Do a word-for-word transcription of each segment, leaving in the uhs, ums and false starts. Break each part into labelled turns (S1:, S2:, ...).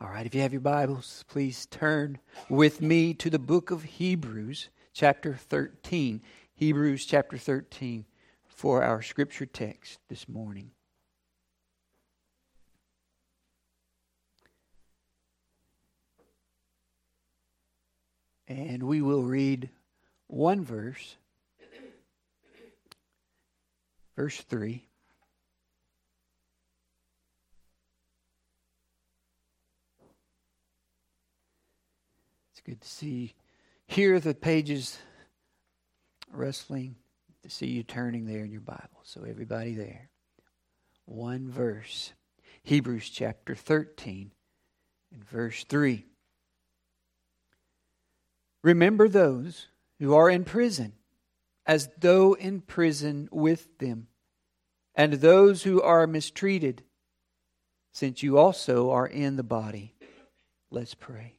S1: All right, if you have your Bibles, please turn with me to the book of Hebrews, chapter thirteen. Hebrews chapter thirteen for our scripture text this morning. And we will read one verse, verse three. Good to see, hear the pages rustling, to see you turning there in your Bible. So everybody there. One verse. Hebrews chapter thirteen and verse three. Remember those who are in prison, as though in prison with them, and those who are mistreated, since you also are in the body. Let's pray.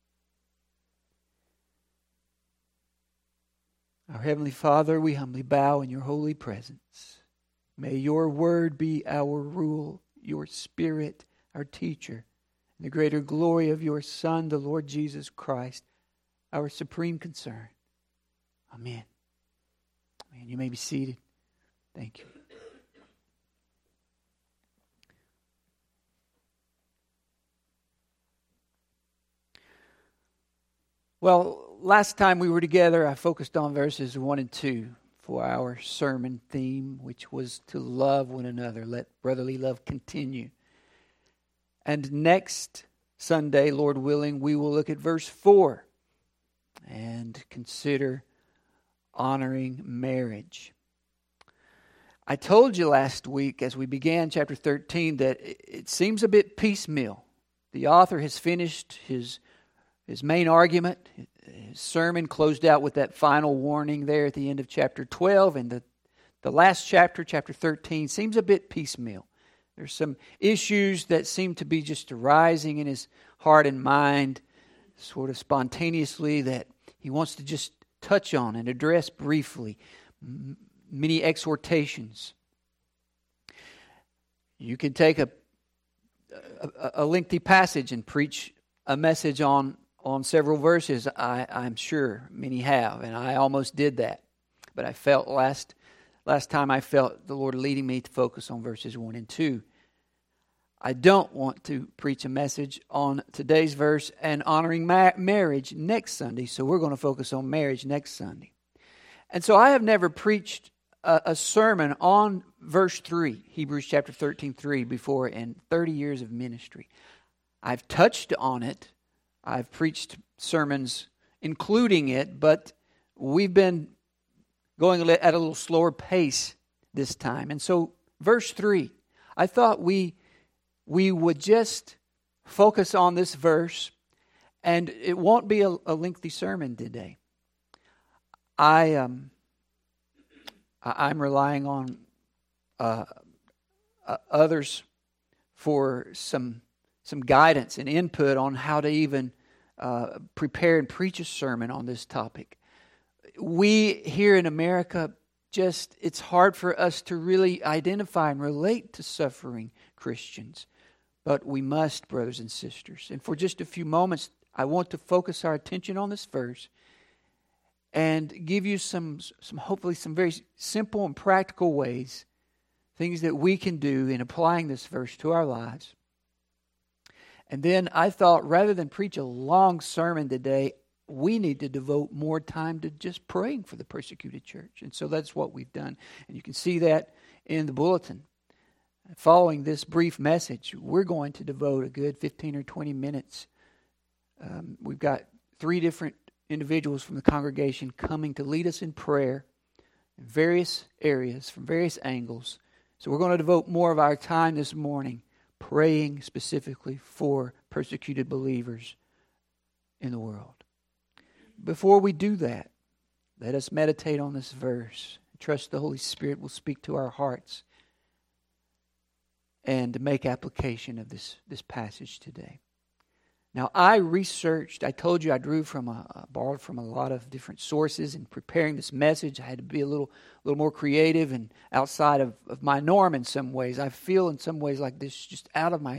S1: Our Heavenly Father, we humbly bow in your holy presence. May your word be our rule, your Spirit, our teacher, and the greater glory of your Son, the Lord Jesus Christ, our supreme concern. Amen. Amen. You may be seated. Thank you. Well, last time we were together, I focused on verses one and two for our sermon theme, which was to love one another. Let brotherly love continue. And next Sunday, Lord willing, we will look at verse four and consider honoring marriage. I told you last week as we began chapter thirteen that it seems a bit piecemeal. The author has finished his His main argument, his sermon closed out with that final warning there at the end of chapter twelve. And the, the last chapter, chapter thirteen, seems a bit piecemeal. There's some issues that seem to be just arising in his heart and mind, sort of spontaneously, that he wants to just touch on and address briefly. M- many exhortations. You can take a, a, a lengthy passage and preach a message on On several verses, I, I'm sure many have, and I almost did that. But I felt last last time I felt the Lord leading me to focus on verses one and two. I don't want to preach a message on today's verse and honoring ma- marriage next Sunday, so we're going to focus on marriage next Sunday. And so I have never preached a, a sermon on verse three, Hebrews chapter thirteen, three, before in thirty years of ministry. I've touched on it. I've preached sermons including it, but we've been going at a little slower pace this time. And so, verse three, I thought we we would just focus on this verse, and it won't be a, a lengthy sermon today. I um I'm relying on uh, uh, others for some some guidance and input on how to even Uh, prepare and preach a sermon on this topic. We here in America, just it's hard for us to really identify and relate to suffering Christians. But we must, brothers and sisters. And for just a few moments, I want to focus our attention on this verse and give you some, some hopefully some very simple and practical ways, things that we can do in applying this verse to our lives. And then I thought, rather than preach a long sermon today, we need to devote more time to just praying for the persecuted church. And so that's what we've done. And you can see that in the bulletin. Following this brief message, we're going to devote a good fifteen or twenty minutes. Um, we've got three different individuals from the congregation coming to lead us in prayer in various areas, from various angles. So we're going to devote more of our time this morning praying specifically for persecuted believers in the world. Before we do that, let us meditate on this verse. Trust the Holy Spirit will speak to our hearts and make application of this, this passage today. Now, I researched, I told you I drew from, a, borrowed from a lot of different sources in preparing this message. I had to be a little little more creative and outside of, of my norm in some ways. I feel in some ways like this just out of my,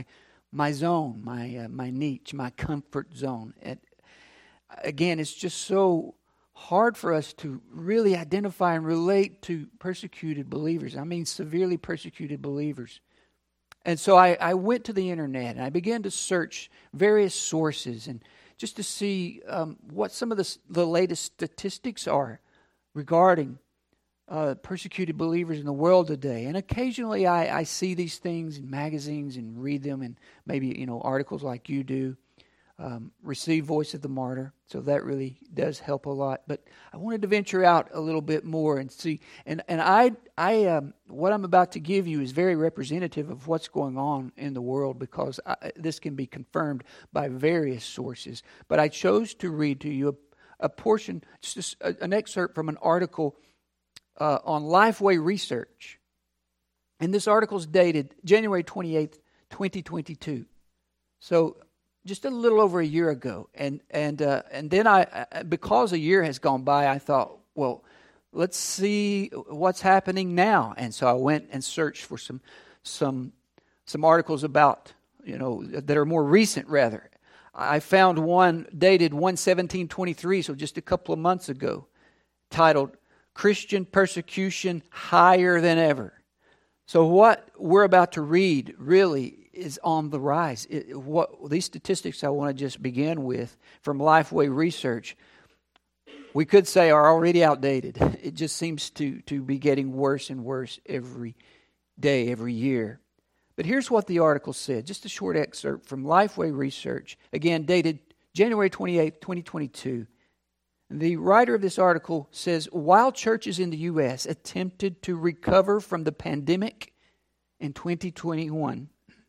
S1: my zone, my uh, my niche, my comfort zone. And again, it's just so hard for us to really identify and relate to persecuted believers. I mean, severely persecuted believers. And so I, I went to the internet and I began to search various sources and just to see um, what some of the, the latest statistics are regarding uh, persecuted believers in the world today. And occasionally I, I see these things in magazines and read them, and maybe, you know, articles like you do. Um, receive Voice of the Martyr, so that really does help a lot. But I wanted to venture out a little bit more and see. And and I I um, what I'm about to give you is very representative of what's going on in the world, because I, this can be confirmed by various sources. But I chose to read to you a, a portion, just a, an excerpt from an article uh, on Lifeway Research, and this article is dated January twenty-eighth, twenty twenty-two. So just a little over a year ago, and and uh, and then I, because a year has gone by, I thought, well, let's see what's happening now. And so I went and searched for some some some articles about, you know, that are more recent. Rather, I found one dated one seventeen twenty-three, so just a couple of months ago, titled "Christian Persecution Higher Than Ever." So what we're about to read really is on the rise. It, what these statistics I want to just begin with from Lifeway Research, we could say are already outdated. It just seems to, to be getting worse and worse every day, every year. But here's what the article said, just a short excerpt from Lifeway Research, again dated January twenty-eighth, twenty twenty-two. The writer of this article says, while churches in the U S attempted to recover from the pandemic in twenty twenty-one,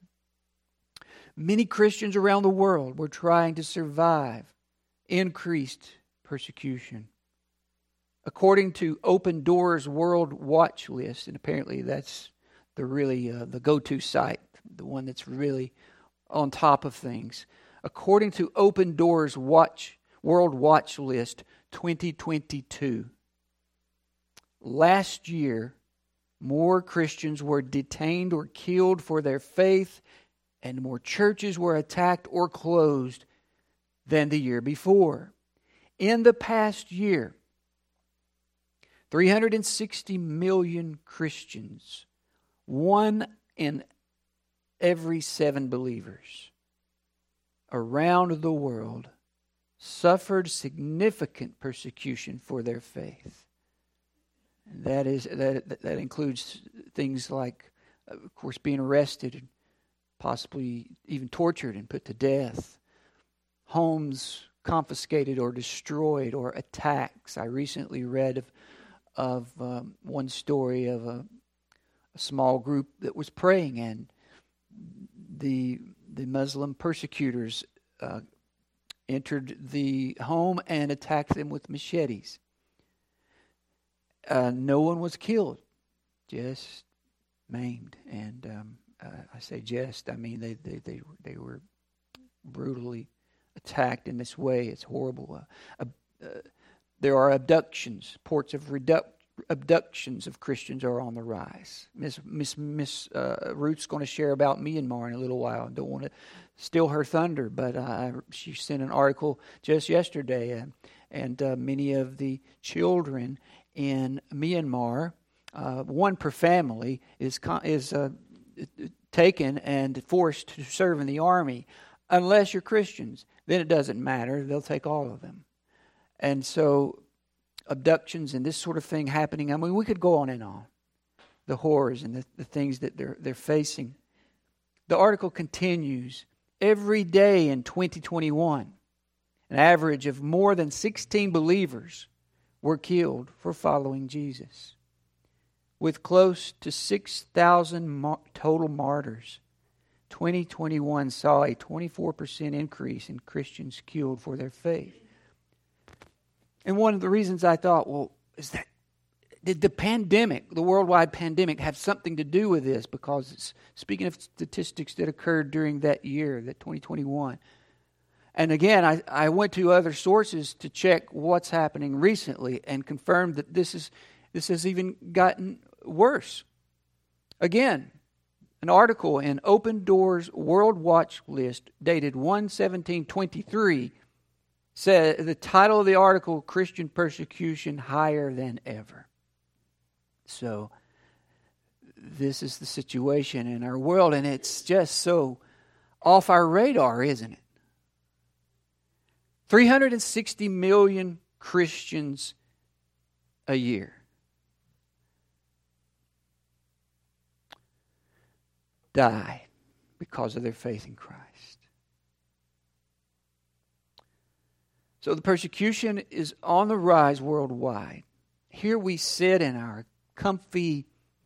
S1: many Christians around the world were trying to survive increased persecution. According to Open Doors World Watch List, and apparently that's the really uh, the go-to site, the one that's really on top of things. According to Open Doors Watch World Watch List twenty twenty-two, last year more Christians were detained or killed for their faith, and more churches were attacked or closed than the year before. In the past year, three hundred sixty million Christians, one in every seven believers around the world, suffered significant persecution for their faith. And that is that that includes things like, of course, being arrested, possibly even tortured and put to death, homes confiscated or destroyed, or attacks. I recently read of of um, one story of a, a small group that was praying, and the the Muslim persecutors uh, entered the home and attacked them with machetes. Uh, no one was killed, just maimed. And um, uh, I say just, I mean they they they, they were brutally attacked in this way. It's horrible. Uh, uh, there are abductions. Reports of redu- abductions of Christians are on the rise. Miss Miss Miss uh, Ruth's going to share about Myanmar in a little while. I don't want to steal her thunder, but uh, she sent an article just yesterday, and, and uh, many of the children in Myanmar, uh, one per family, is is uh, taken and forced to serve in the army. Unless you're Christians, then it doesn't matter. They'll take all of them. And so abductions and this sort of thing happening, I mean, we could go on and on. The horrors and the, the things that they're they're facing. The article continues, every day in twenty twenty-one, an average of more than sixteen believers were killed for following Jesus. With close to six thousand mar- total martyrs, twenty twenty-one saw a twenty-four percent increase in Christians killed for their faith. And one of the reasons I thought, well, is that, did the pandemic, the worldwide pandemic, have something to do with this? Because it's, speaking of statistics that occurred during that year, that twenty twenty-one. And again, I, I went to other sources to check what's happening recently and confirmed that this is this has even gotten worse. Again, An article in Open Doors World Watch List dated one seventeen twenty-three said the title of the article, Christian Persecution Higher Than Ever. So this is the situation in our world, and it's just so off our radar, isn't it? three hundred sixty million Christians a year die because of their faith in Christ. So the persecution is on the rise worldwide. Here we sit in our comfy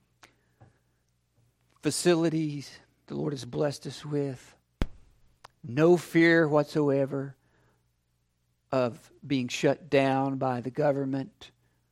S1: facilities the Lord has blessed us with. No fear whatsoever of being shut down by the government.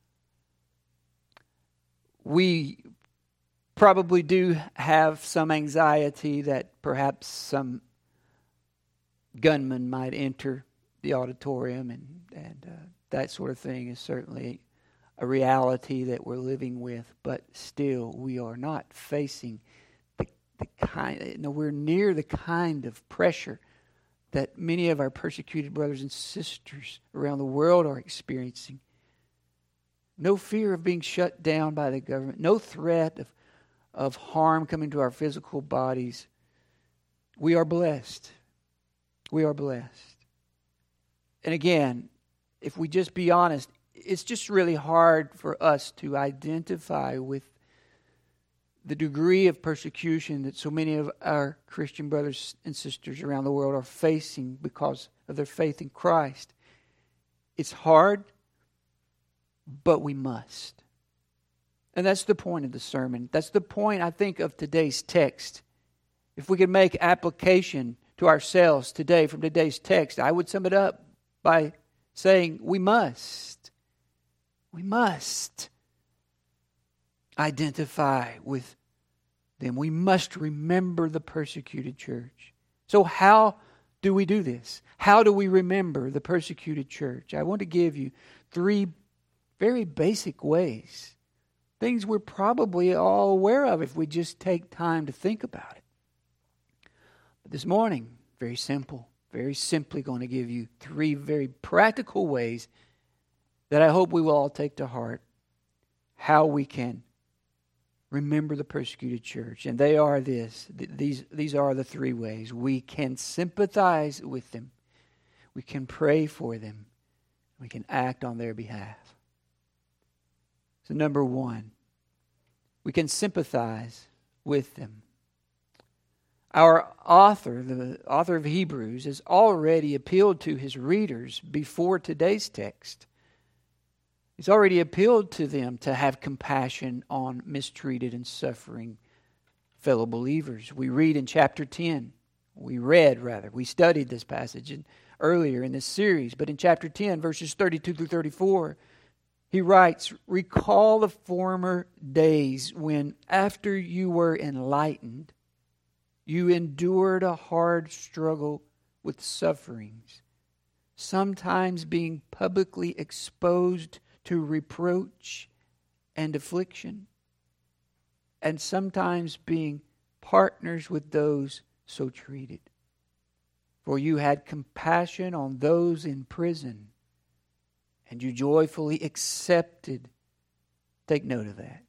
S1: We probably do have some anxiety that perhaps some gunman might enter the auditorium, and, and uh, that sort of thing is certainly a reality that we're living with, but still we are not facing the, the kind, nowhere near the kind of pressure that many of our persecuted brothers and sisters around the world are experiencing. No fear of being shut down by the government, no threat of, of harm coming to our physical bodies. We are blessed. We are blessed. And again, if we just be honest, it's just really hard for us to identify with the degree of persecution that so many of our Christian brothers and sisters around the world are facing because of their faith in Christ. It's hard, but we must. And that's the point of the sermon. That's the point, I think, of today's text. If we could make application to ourselves today from today's text, I would sum it up by saying we must. We must identify with them. We must remember the persecuted church. So how do we do this? How do we remember the persecuted church? I want to give you three very basic ways. Things we're probably all aware of if we just take time to think about it. But this morning, very simple, very simply going to give you three very practical ways that I hope we will all take to heart how we can remember the persecuted church. And they are this. These, these are the three ways. We can sympathize with them. We can pray for them. We can act on their behalf. So number one, we can sympathize with them. Our author, the author of Hebrews, has already appealed to his readers before today's text. He's already appealed to them to have compassion on mistreated and suffering fellow believers. We read in chapter ten, we read rather, we studied this passage in, earlier in this series, but in chapter ten, verses thirty-two through thirty-four, he writes, "Recall the former days when, after you were enlightened, you endured a hard struggle with sufferings, sometimes being publicly exposed to reproach and affliction, and sometimes being partners with those so treated. For you had compassion on those in prison, and you joyfully accepted," take note of that,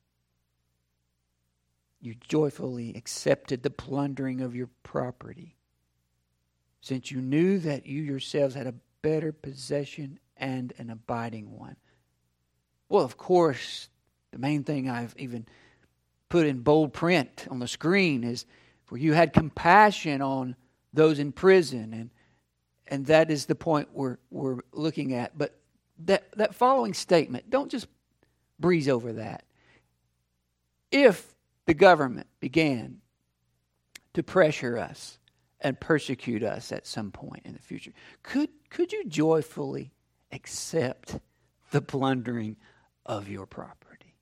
S1: "you joyfully accepted the plundering of your property, since you knew that you yourselves had a better possession and an abiding one." Well, of course, the main thing I've even put in bold print on the screen is, "For you had compassion on those in prison," and and that is the point we're we're looking at. But that that following statement, don't just breeze over that. If the government began to pressure us and persecute us at some point in the future, could could you joyfully accept the plundering of your property?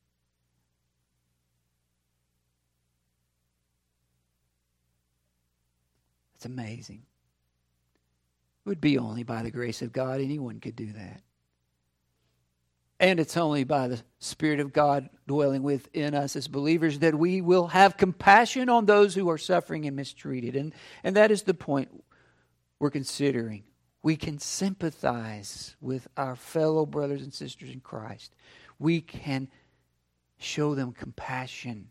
S1: It's amazing. It would be only by the grace of God anyone could do that. And it's only by the Spirit of God dwelling within us as believers that we will have compassion on those who are suffering and mistreated. And, and that is the point we're considering. We can sympathize with our fellow brothers and sisters in Christ. We can show them compassion.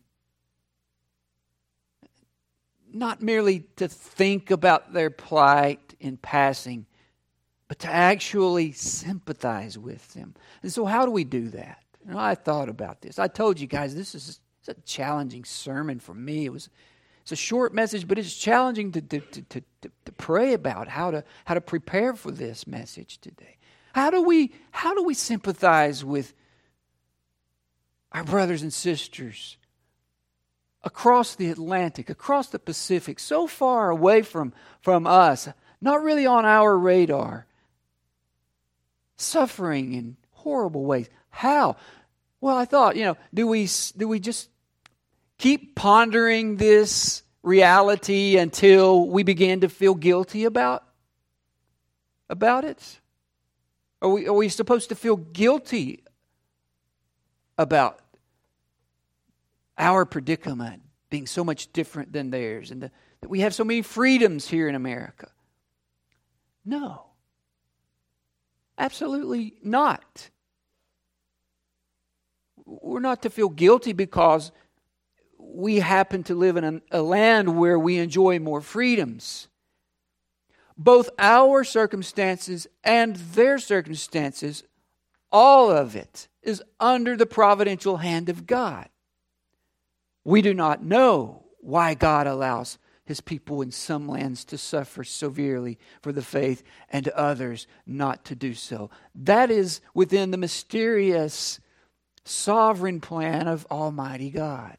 S1: Not merely to think about their plight in passing, but to actually sympathize with them. And so how do we do that? You know, I thought about this. I told you guys this is a challenging sermon for me. It was it's a short message, but it's challenging to, to, to, to, to pray about how to how to prepare for this message today. How do we how do we sympathize with our brothers and sisters across the Atlantic, across the Pacific, so far away from, from us, not really on our radar, suffering in horrible ways? How? Well, I thought, you know, do we do we just keep pondering this reality until we begin to feel guilty about, about it? Are we, are we supposed to feel guilty about our predicament being so much different than theirs, and the, that we have so many freedoms here in America? No. Absolutely not. We're not to feel guilty because we happen to live in a, a land where we enjoy more freedoms. Both our circumstances and their circumstances, all of it is under the providential hand of God. We do not know why God allows His people in some lands to suffer severely for the faith and others not to do so. That is within the mysterious sovereign plan of Almighty God.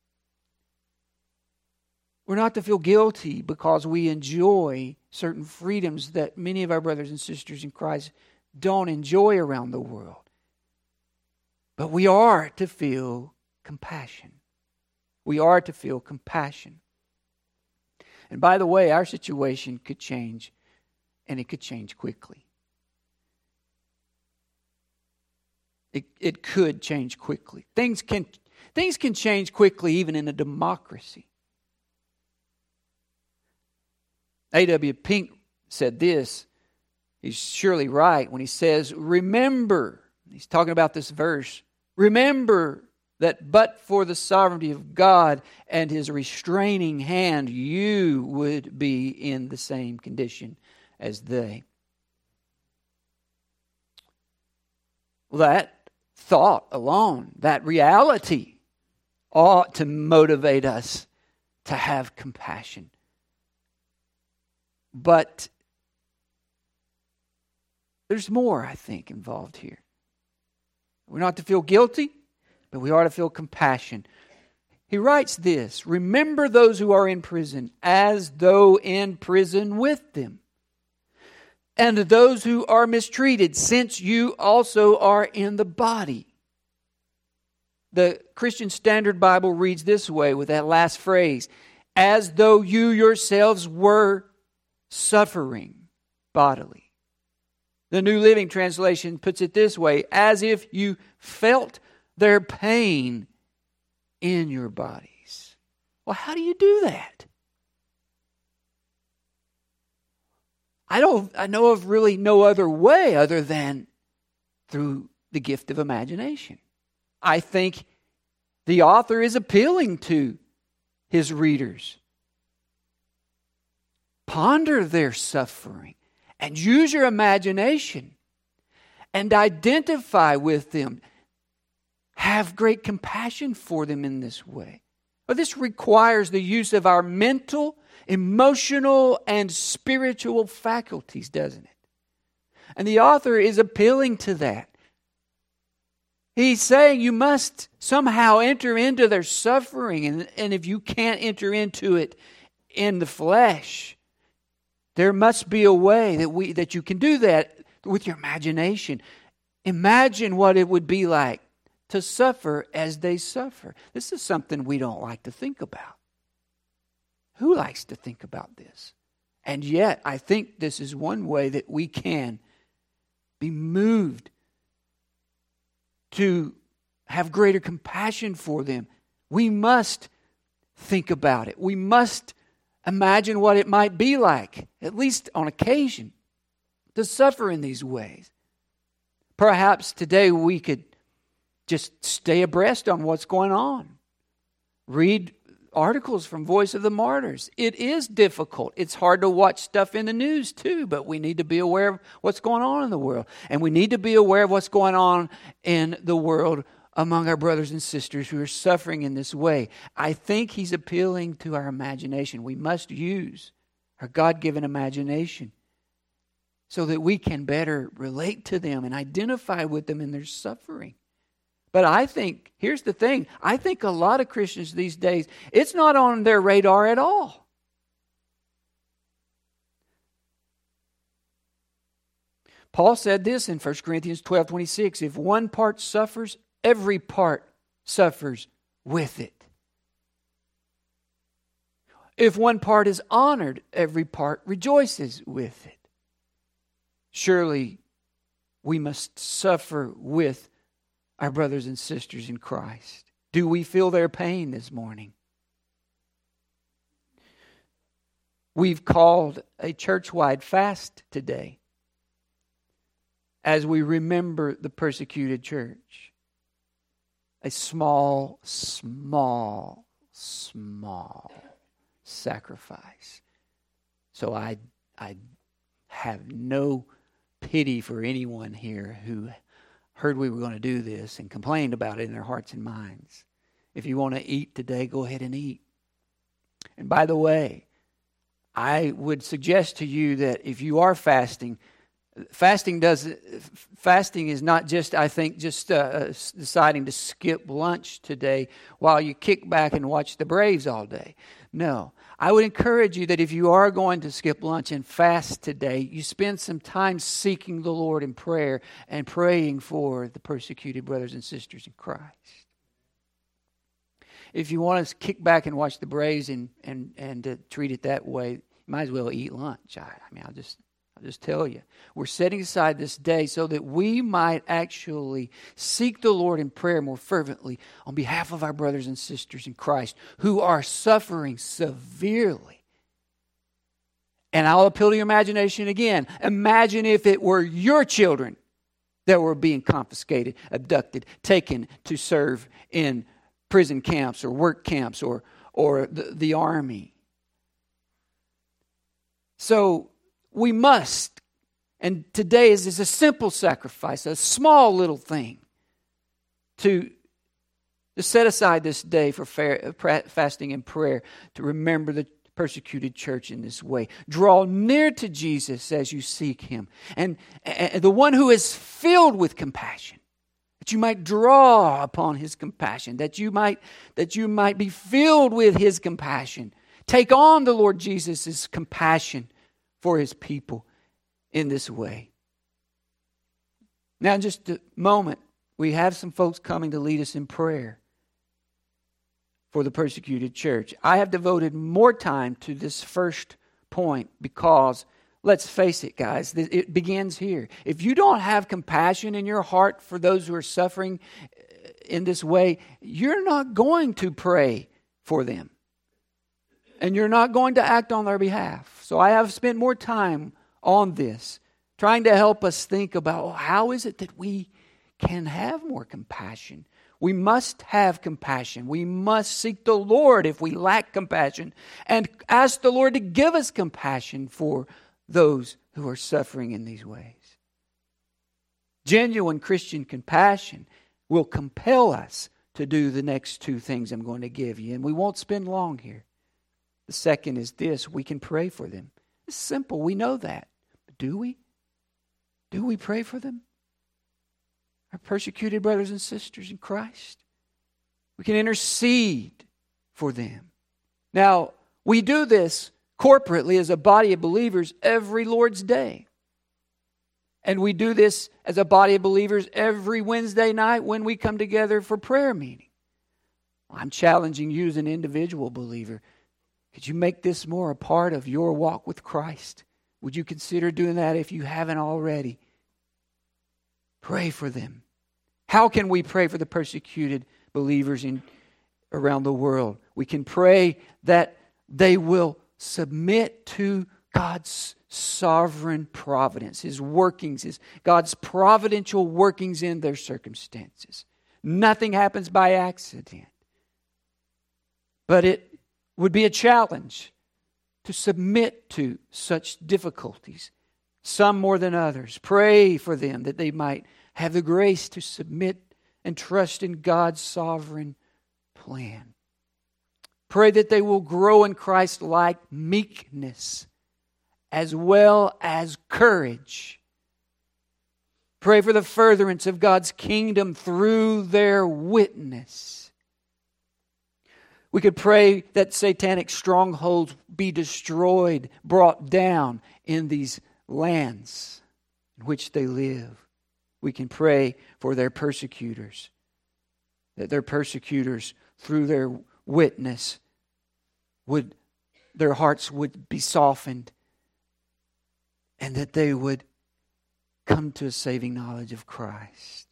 S1: We're not to feel guilty because we enjoy certain freedoms that many of our brothers and sisters in Christ don't enjoy around the world. But we are to feel compassion. We are to feel compassion. And by the way, our situation could change, and it could change quickly. It, it could change quickly. Things can, things can change quickly even in a democracy. A W Pink said this. He's surely right when he says, remember, he's talking about this verse, remember that but for the sovereignty of God and His restraining hand, you would be in the same condition as they. Well, that thought alone, that reality, ought to motivate us to have compassion. But there's more, I think, involved here. We're not to feel guilty, but we are to feel compassion. He writes this, remember those who are in prison as though in prison with them, and those who are mistreated, since you also are in the body. The Christian Standard Bible reads this way with that last phrase, as though you yourselves were suffering bodily. The New Living Translation puts it this way, as if you felt their pain in your bodies. Well, how do you do that? I don't I know of really no other way other than through the gift of imagination. I think the author is appealing to his readers. Ponder their suffering and use your imagination and identify with them. Have great compassion for them in this way. But this requires the use of our mental, emotional, and spiritual faculties, doesn't it? And the author is appealing to that. He's saying you must somehow enter into their suffering, and, and if you can't enter into it in the flesh, there must be a way that we that you can do that with your imagination. Imagine what it would be like to suffer as they suffer. This is something we don't like to think about. Who likes to think about this? And yet, I think this is one way that we can be moved. to have greater compassion for them, we must think about it. We must imagine what it might be like, at least on occasion, to suffer in these ways. Perhaps today we could just stay abreast on what's going on. Read articles from Voice of the Martyrs. It is difficult. It's hard to watch stuff in the news too, but we need to be aware of what's going on in the world. And we need to be aware of what's going on in the world among our brothers and sisters who are suffering in this way. I think he's appealing to our imagination. We must use our God-given imagination so that we can better relate to them and identify with them in their suffering. But I think, here's the thing, I think a lot of Christians these days, it's not on their radar at all. Paul said this in First Corinthians twelve twenty-six, if one part suffers, every part suffers with it. If one part is honored, every part rejoices with it. Surely we must suffer with our brothers and sisters in Christ. Do we feel their pain this morning? We've called a church-wide fast today as we remember the persecuted church. A small, small, small sacrifice. So I, I have no pity for anyone here who heard we were going to do this and complained about it in their hearts and minds. If you want to eat today, go ahead and eat. And by the way, I would suggest to you that if you are fasting, fasting does fasting is not just, I think, just uh, deciding to skip lunch today while you kick back and watch the Braves all day. No. I would encourage you that if you are going to skip lunch and fast today, you spend some time seeking the Lord in prayer and praying for the persecuted brothers and sisters in Christ. If you want to kick back and watch the Braves and and and uh, treat it that way, you might as well eat lunch. I, I mean, I'll just I'll just tell you, we're setting aside this day so that we might actually seek the Lord in prayer more fervently on behalf of our brothers and sisters in Christ who are suffering severely. And I'll appeal to your imagination again. Imagine if it were your children that were being confiscated, abducted, taken to serve in prison camps or work camps or, or the, the army. So we must, and today is, is a simple sacrifice, a small little thing, to, to set aside this day for fair, fasting and prayer, to remember the persecuted church in this way. Draw near to Jesus as you seek Him. And, and the one who is filled with compassion, that you might draw upon His compassion, that you might, that you might be filled with His compassion. Take on the Lord Jesus' compassion for His people in this way. Now, in just a moment, we have some folks coming to lead us in prayer for the persecuted church. I have devoted more time to this first point because, let's face it, guys, it begins here. If you don't have compassion in your heart for those who are suffering in this way, you're not going to pray for them. And you're not going to act on their behalf. So I have spent more time on this, trying to help us think about, well, how is it that we can have more compassion? We must have compassion. We must seek the Lord if we lack compassion and ask the Lord to give us compassion for those who are suffering in these ways. Genuine Christian compassion will compel us to do the next two things I'm going to give you. And we won't spend long here. The second is this: we can pray for them. It's simple. We know that. But do we? Do we pray for them? Our persecuted brothers and sisters in Christ. We can intercede for them. Now, we do this corporately as a body of believers every Lord's Day. And we do this as a body of believers every Wednesday night when we come together for prayer meeting. I'm challenging you as an individual believer. Could you make this more a part of your walk with Christ? Would you consider doing that if you haven't already? Pray for them. How can we pray for the persecuted believers in around the world? We can pray that they will submit to God's sovereign providence, His workings, His God's providential workings in their circumstances. Nothing happens by accident. But it would be a challenge to submit to such difficulties, some more than others. Pray for them that they might have the grace to submit and trust in God's sovereign plan. Pray that they will grow in Christ-like meekness as well as courage. Pray for the furtherance of God's kingdom through their witness. We could pray that satanic strongholds be destroyed, brought down in these lands in which they live. We can pray for their persecutors, that their persecutors, through their witness, would their hearts would be softened, and that they would come to a saving knowledge of Christ.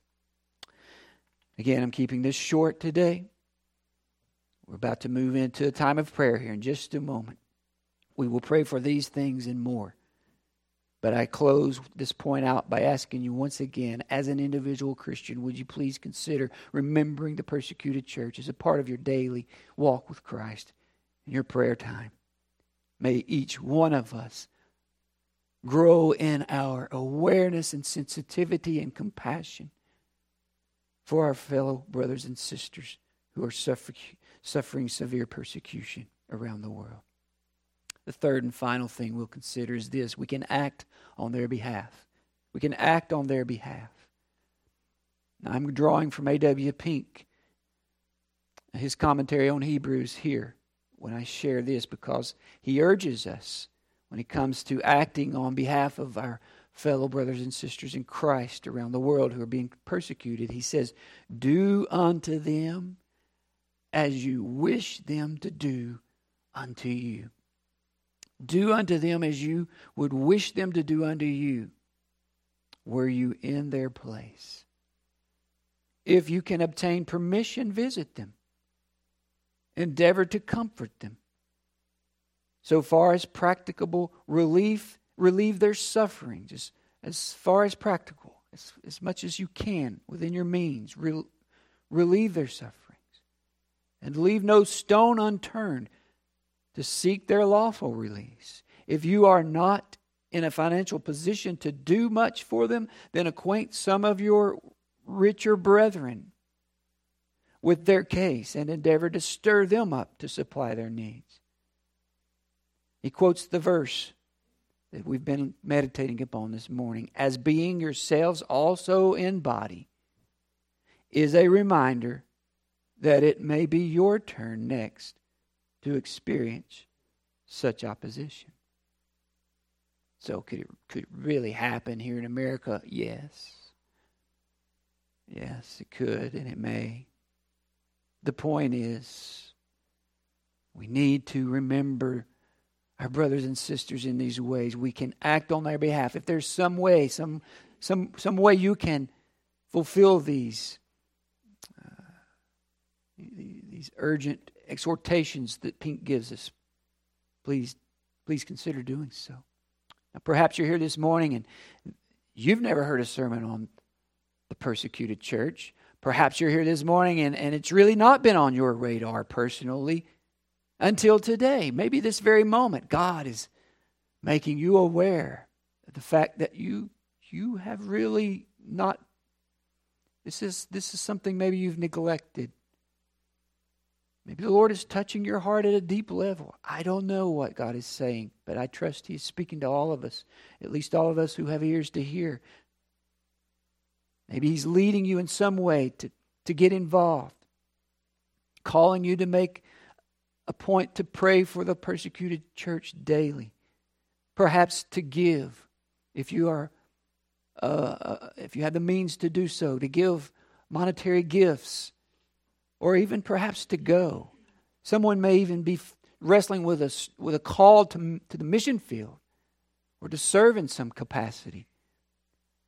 S1: Again, I'm keeping this short today. We're about to move into a time of prayer here in just a moment. We will pray for these things and more. But I close this point out by asking you once again, as an individual Christian, would you please consider remembering the persecuted church as a part of your daily walk with Christ in your prayer time? May each one of us grow in our awareness and sensitivity and compassion for our fellow brothers and sisters who are suffer- suffering severe persecution around the world. The third and final thing we'll consider is this: we can act on their behalf. We can act on their behalf. Now, I'm drawing from A W Pink, his commentary on Hebrews here, when I share this, because he urges us, when it comes to acting on behalf of our fellow brothers and sisters in Christ around the world who are being persecuted, he says, "Do unto them as you wish them to do unto you." Do unto them as you would wish them to do unto you, were you in their place. If you can obtain permission, visit them. Endeavor to comfort them. So far as practicable, relief, relieve their suffering. Just as far as practical, as, as much as you can within your means, re, relieve their sufferings. And leave no stone unturned to seek their lawful release. If you are not in a financial position to do much for them, then acquaint some of your richer brethren with their case and endeavor to stir them up to supply their needs. He quotes the verse that we've been meditating upon this morning. As being yourselves also in body is a reminder that it may be your turn next to experience such opposition. So could it, could it really happen here in America? Yes. Yes, it could, and it may. The point is, we need to remember our brothers and sisters in these ways. We can act on their behalf. If there's some way, some some some way you can fulfill these uh, these urgent exhortations that Pink gives us, please, please consider doing so. Now, perhaps you're here this morning and you've never heard a sermon on the persecuted church. Perhaps you're here this morning and, and it's really not been on your radar personally until today. Maybe this very moment, God is making you aware of the fact that you you have really not. This is this is something maybe you've neglected. Maybe the Lord is touching your heart at a deep level. I don't know what God is saying, but I trust He is speaking to all of us, at least all of us who have ears to hear. Maybe He's leading you in some way to, to get involved, calling you to make a point to pray for the persecuted church daily, perhaps to give, if you are, uh, if you have the means to do so, to give monetary gifts. Or even perhaps to go. Someone may even be wrestling with a, with a call to, to the mission field or to serve in some capacity.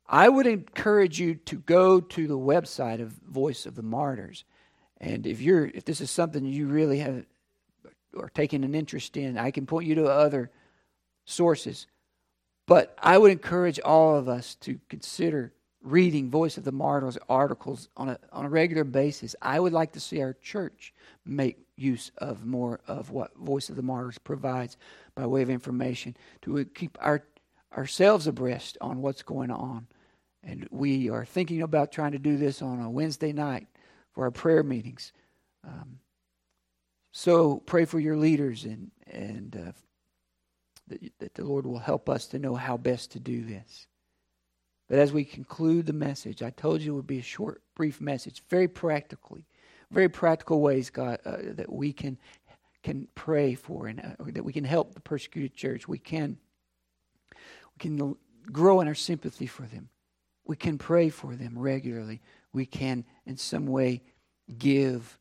S1: I would encourage you to go to the website of Voice of the Martyrs. And if you're if this is something you really have or taking an interest in, I can point you to other sources. But I would encourage all of us to consider reading Voice of the Martyrs articles on a on a regular basis. I would like to see our church make use of more of what Voice of the Martyrs provides by way of information to keep our ourselves abreast on what's going on. And we are thinking about trying to do this on a Wednesday night for our prayer meetings. Um, so pray for your leaders and and uh, that, that the Lord will help us to know how best to do this. But as we conclude the message, I told you it would be a short, brief message, very practically, very practical ways, God, uh, that we can can pray for and uh, that we can help the persecuted church. We can we can grow in our sympathy for them. We can pray for them regularly. We can, in some way, give,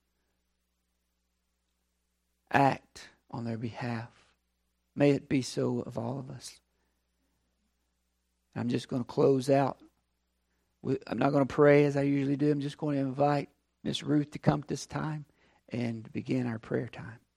S1: act on their behalf. May it be so of all of us. I'm just going to close out. I'm not going to pray as I usually do. I'm just going to invite Miss Ruth to come at this time and begin our prayer time.